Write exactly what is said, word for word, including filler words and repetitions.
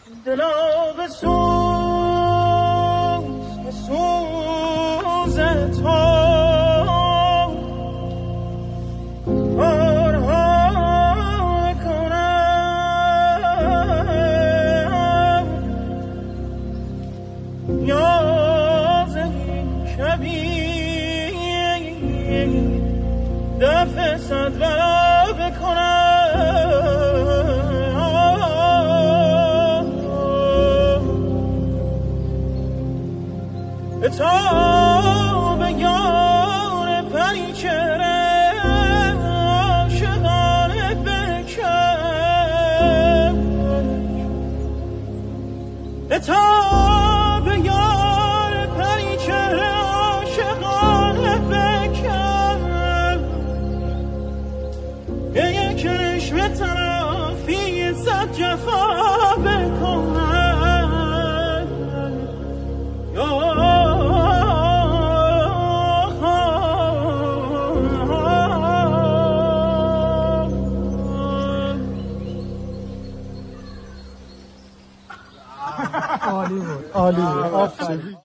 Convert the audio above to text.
دلا به سوز به سوز تو کارها کنم نیاز این شبیه دفع صد بلا بکنم تا به یار پریچهره عاشقانه بکش تا به یار پریچهره عاشقانه بکش یک چشم طرفی صد جفا بکنم عالی بود عالی بود آفرین